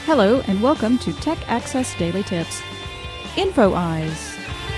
Hello and welcome to Tech Access Daily Tips. InfoEyes.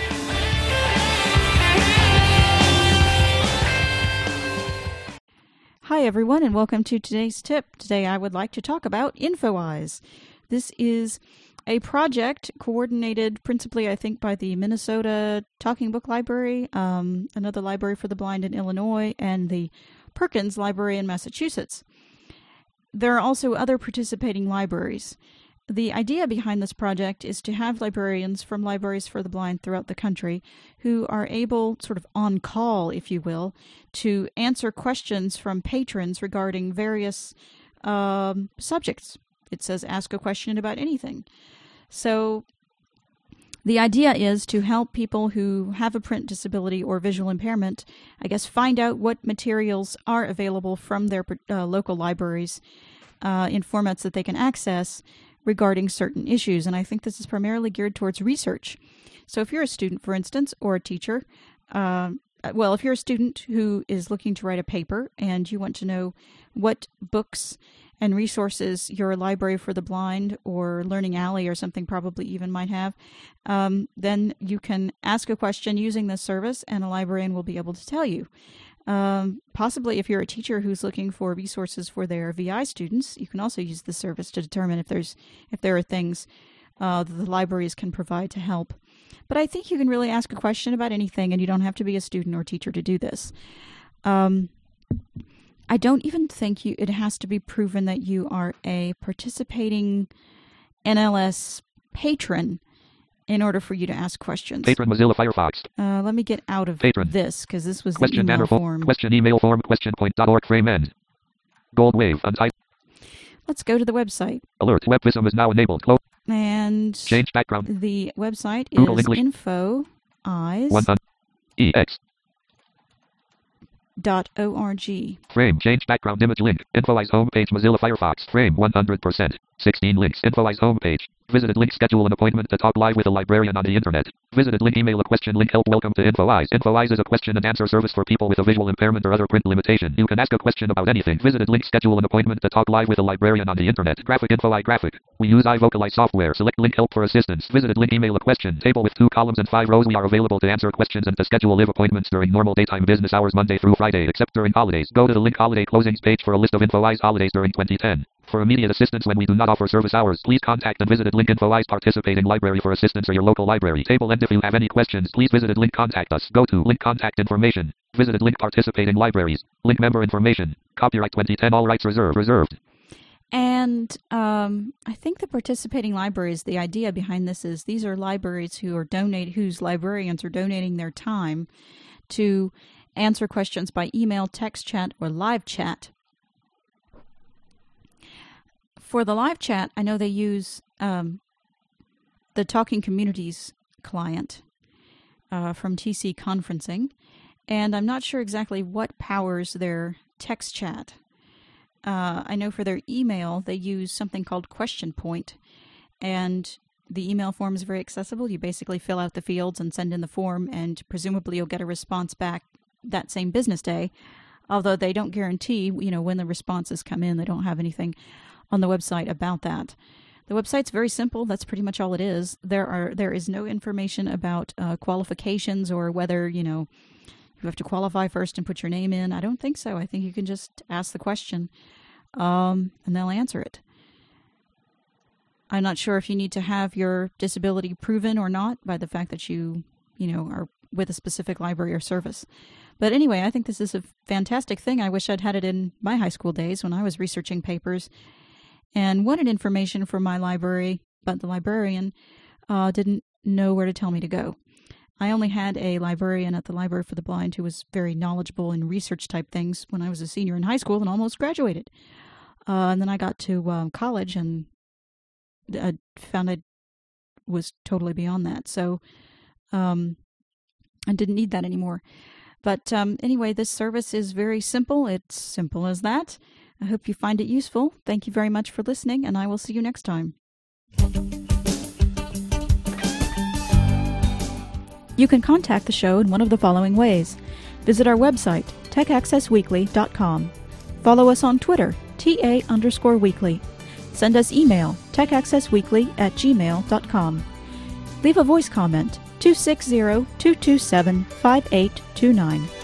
Hi everyone and welcome to today's tip. Today I would like to talk about InfoEyes. This is a project coordinated principally, I think, by the Minnesota Talking Book Library, another library for the blind in Illinois, and the Perkins Library in Massachusetts. There are also other participating libraries. The idea behind this project is to have librarians from libraries for the blind throughout the country who are able, sort of on call, if you will, to answer questions from patrons regarding various subjects. It says ask a question about anything. So the idea is to help people who have a print disability or visual impairment, I guess, find out what materials are available from their local libraries in formats that they can access regarding certain issues. And I think this is primarily geared towards research. So if you're a student, for instance, or a teacher, if you're a student who is looking to write a paper and you want to know what books and resources your Library for the Blind or Learning Alley or something probably even might have, then you can ask a question using this service and a librarian will be able to tell you. Possibly if you're a teacher who's looking for resources for their VI students, you can also use this service to determine if there are things that the libraries can provide to help. But I think you can really ask a question about anything and you don't have to be a student or teacher to do this. I don't even think it has to be proven that you are a participating NLS patron in order for you to ask questions. Patron Mozilla Firefox. Let me get out of this, because this was question the email form. Question email form, questionpoint.org frame end. Gold wave, untyped. Let's go to the website. Alert, WebVisum is now enabled. Close. And change background. The website Google is English. InfoEyes.org. Frame, change background image link. InfoEyes homepage, Mozilla Firefox. Frame 100%. 16 links. InfoEyes homepage. Visited link, schedule an appointment to talk live with a librarian on the internet. Visited link, email a question link, help, welcome to InfoEyes. InfoEyes is a question and answer service for people with a visual impairment or other print limitation. You can ask a question about anything. Visited link, schedule an appointment to talk live with a librarian on the internet. Graphic, InfoEyes graphic. We use iVocalize software. Select link, help for assistance. Visited link, email a question. Table with 2 columns and 5 rows. We are available to answer questions and to schedule live appointments during normal daytime business hours Monday through Friday, except during holidays. Go to the link holiday closings page for a list of InfoEyes holidays during 2010. For immediate assistance when we do not offer service hours, please contact the Visited Link InfoEyes participating library for assistance or your local library. Table end. If you have any questions, please Visited Link contact us. Go to link contact information. Visited Link participating libraries. Link member information. Copyright 2010, all rights reserved. And I think the participating libraries, the idea behind this is these are libraries whose librarians are donating their time to answer questions by email, text chat, or live chat. For the live chat, I know they use the Talking Communities client from TC Conferencing, and I'm not sure exactly what powers their text chat. I know for their email, they use something called Question Point, and the email form is very accessible. You basically fill out the fields and send in the form, and presumably you'll get a response back that same business day, although they don't guarantee, when the responses come in. They don't have anything on the website about that. The website's very simple. That's pretty much all it is. There is no information about qualifications or whether, you have to qualify first and put your name in. I don't think so. I think you can just ask the question, and they'll answer it. I'm not sure if you need to have your disability proven or not by the fact that you are with a specific library or service. But anyway, I think this is a fantastic thing. I wish I'd had it in my high school days when I was researching papers and wanted information from my library, but the librarian didn't know where to tell me to go. I only had a librarian at the Library for the Blind who was very knowledgeable in research-type things when I was a senior in high school and almost graduated. And then I got to college and I found I was totally beyond that. So I didn't need that anymore. But anyway, this service is very simple. It's simple as that. I hope you find it useful. Thank you very much for listening, and I will see you next time. You can contact the show in one of the following ways. Visit our website, techaccessweekly.com. Follow us on Twitter, TA_weekly. Send us email, techaccessweekly@gmail.com. Leave a voice comment, 260-227-5829.